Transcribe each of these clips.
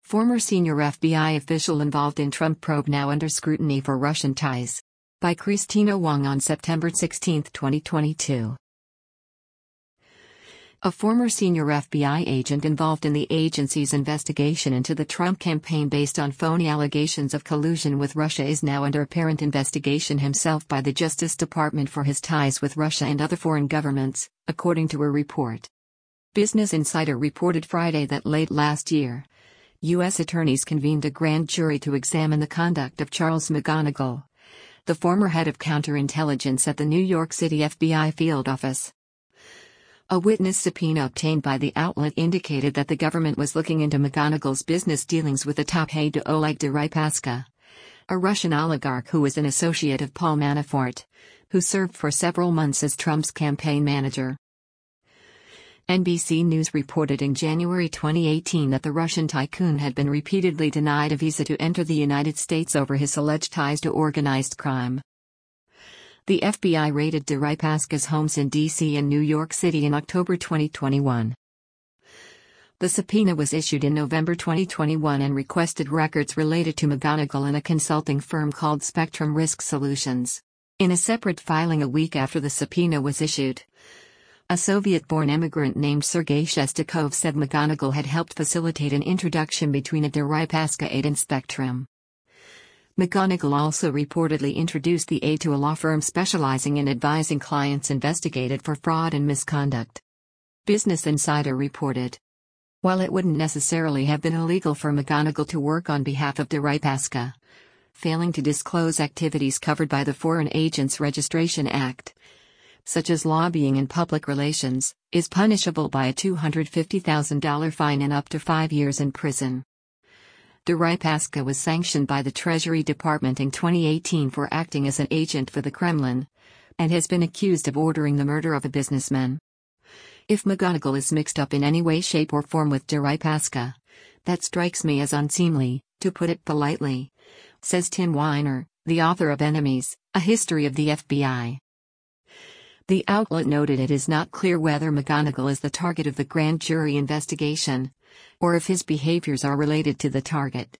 Former senior FBI official involved in Trump probe now under scrutiny for Russian ties. By Christina Wong on September 16, 2022. A former senior FBI agent involved in the agency's investigation into the Trump campaign based on phony allegations of collusion with Russia is now under apparent investigation himself by the Justice Department for his ties with Russia and other foreign governments, according to a report. Business Insider reported Friday that late last year, U.S. attorneys convened a grand jury to examine the conduct of Charles McGonigal, the former head of counterintelligence at the New York City FBI field office. A witness subpoena obtained by the outlet indicated that the government was looking into McGonigal's business dealings with the top aide Oleg Deripaska, a Russian oligarch who was an associate of Paul Manafort, who served for several months as Trump's campaign manager. NBC News reported in January 2018 that the Russian tycoon had been repeatedly denied a visa to enter the United States over his alleged ties to organized crime. The FBI raided Deripaska's homes in D.C. and New York City in October 2021. The subpoena was issued in November 2021 and requested records related to McGonigal and a consulting firm called Spectrum Risk Solutions. In a separate filing a week after the subpoena was issued, a Soviet-born immigrant named Sergei Shestakov said McGonigal had helped facilitate an introduction between a Deripaska aide and Spectrum. McGonigal also reportedly introduced the aide to a law firm specializing in advising clients investigated for fraud and misconduct. Business Insider reported. While it wouldn't necessarily have been illegal for McGonigal to work on behalf of Deripaska, failing to disclose activities covered by the Foreign Agents Registration Act, such as lobbying and public relations, is punishable by a $250,000 fine and up to 5 years in prison. Deripaska was sanctioned by the Treasury Department in 2018 for acting as an agent for the Kremlin, and has been accused of ordering the murder of a businessman. If McGonigal is mixed up in any way, shape or form with Deripaska, that strikes me as unseemly, to put it politely, says Tim Weiner, the author of Enemies, A History of the FBI. The outlet noted it is not clear whether McGonigal is the target of the grand jury investigation, or if his behaviors are related to the target.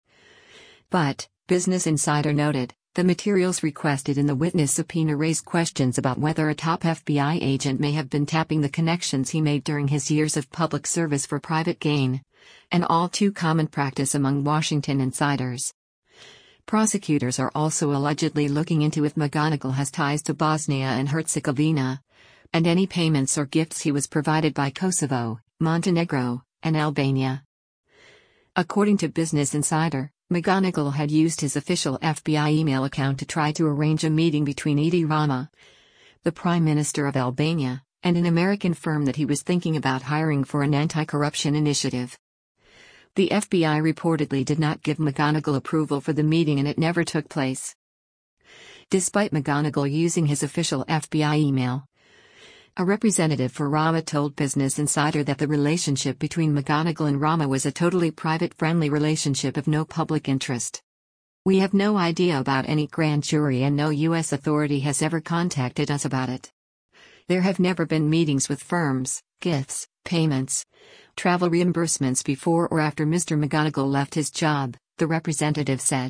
But, Business Insider noted, the materials requested in the witness subpoena raise questions about whether a top FBI agent may have been tapping the connections he made during his years of public service for private gain, an all too common practice among Washington insiders. Prosecutors are also allegedly looking into if McGonigal has ties to Bosnia and Herzegovina, and any payments or gifts he was provided by Kosovo, Montenegro, and Albania. According to Business Insider, McGonigal had used his official FBI email account to try to arrange a meeting between Edi Rama, the Prime Minister of Albania, and an American firm that he was thinking about hiring for an anti-corruption initiative. The FBI reportedly did not give McGonigal approval for the meeting and it never took place. Despite McGonigal using his official FBI email, a representative for Rama told Business Insider that the relationship between McGonigal and Rama was a totally private, friendly relationship of no public interest. We have no idea about any grand jury and no U.S. authority has ever contacted us about it. There have never been meetings with firms, gifts, payments, travel reimbursements before or after Mr. McGonigal left his job, the representative said.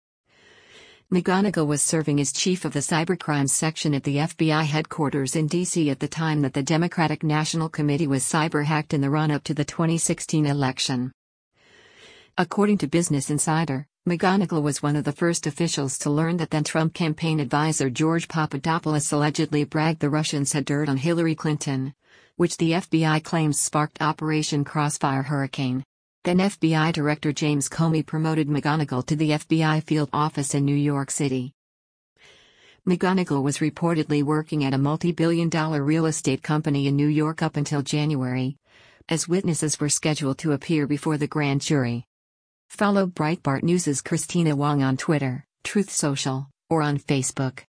McGonigal was serving as chief of the cybercrimes section at the FBI headquarters in D.C. at the time that the Democratic National Committee was cyber-hacked in the run-up to the 2016 election. According to Business Insider, McGonigal was one of the first officials to learn that then-Trump campaign advisor George Papadopoulos allegedly bragged the Russians had dirt on Hillary Clinton, which the FBI claims sparked Operation Crossfire Hurricane. Then FBI Director James Comey promoted McGonigal to the FBI field office in New York City. McGonigal was reportedly working at a multi-billion-dollar real estate company in New York up until January, as witnesses were scheduled to appear before the grand jury. Follow Breitbart News' Christina Wong on Twitter, Truth Social, or on Facebook.